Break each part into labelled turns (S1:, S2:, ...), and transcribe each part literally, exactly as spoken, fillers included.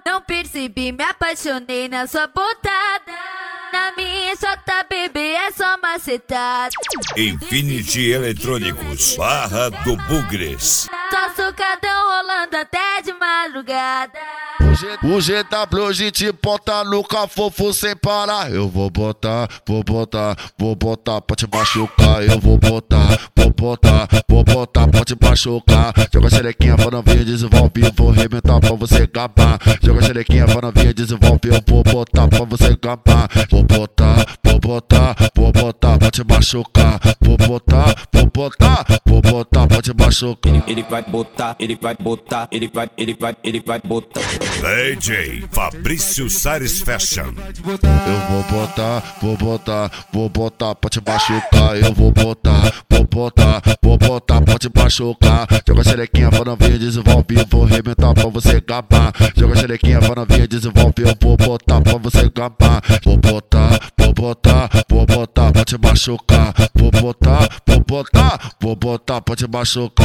S1: não percebi, me apaixonei na sua botada. Na minha chota, bebê, é só macetada.
S2: Infinity Eletrônicos, Barra do Bugres.
S1: Só socadão rolando até de madrugada.
S3: O G W G te bota no cafofo sem parar. Eu vou botar, vou botar, vou botar pra te machucar. Eu vou botar, vou botar, vou botar pra te machucar. Joga a xerequinha, vai novinha, desenvolve. Eu vou arrebentar pra você acabar. Joga a xerequinha, vai novinha, desenvolve. Eu vou botar pra você acabar. Vou botar, vou botar, vou botar pra te machucar. Vou botar, vou botar, vou botar pra te machucar.
S4: Ele, ele vai botar, ele vai botar, ele vai, ele vai, ele vai botar.
S2: D J Fabrício Sares Fashion.
S3: Eu vou botar, vou botar, vou botar pra te machucar. Eu vou botar, vou botar, vou botar pra te machucar. Joga a xerequinha, vai novinha, desenvolve. Eu vou arrebentar pra você acabar. Joga a xerequinha, vai novinha, desenvolve. Eu vou botar pra você acabar. Vou botar, vou botar, vou botar pra te machucar. Vou botar, vou botar, vou botar pra te machucar.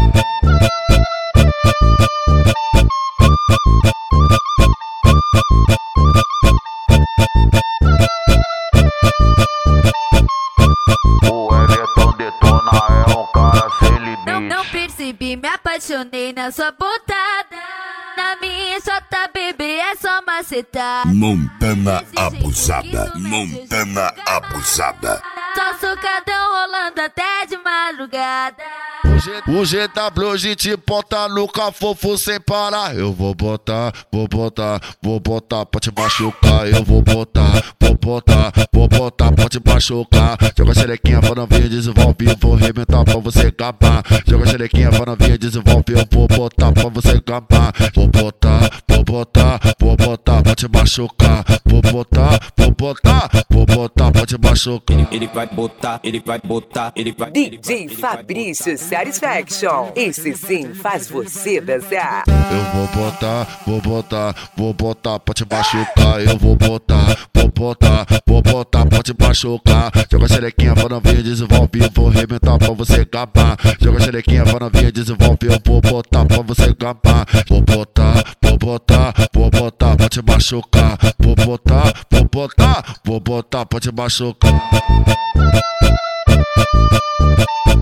S5: O Everton detona, é um cara sem limite.
S1: Não, não percebi, me apaixonei na sua botada. Na minha chota, bebê, é só macetada.
S2: Montana abusada, Montana abusada.
S1: Só socadão rolando até de madrugada.
S3: O G W G te bota no cafofo sem parar. Eu vou botar, vou botar, vou botar pra te machucar. Eu vou botar, vou botar, vou botar pra te machucar. Joga a xerequinha, vai novinha, desenvolve. Eu vou arrebentar pra você acabar. Joga a xerequinha, vai novinha, desenvolve. Eu vou botar pra você acabar. Vou botar, vou botar, vou botar pra te machucar. Vou botar, vou botar, vou botar pra te machucar.
S4: Ele, ele vai botar, ele vai botar, ele vai.
S6: D J Fabrício Satisfaction. Esse sim faz você dançar.
S3: Eu vou botar, vou botar, vou botar pra te machucar. Eu vou botar, vou botar, vou botar pra te machucar. Joga a xerequinha, vai novinha, desenvolve. Eu vou arrebentar pra você acabar. Joga a xerequinha, vai novinha, desenvolve. Eu vou botar pra você acabar. Vou botar, vou botar, vou botar pra te machucar. Vou botar, vou botar, vou botar pra te machucar.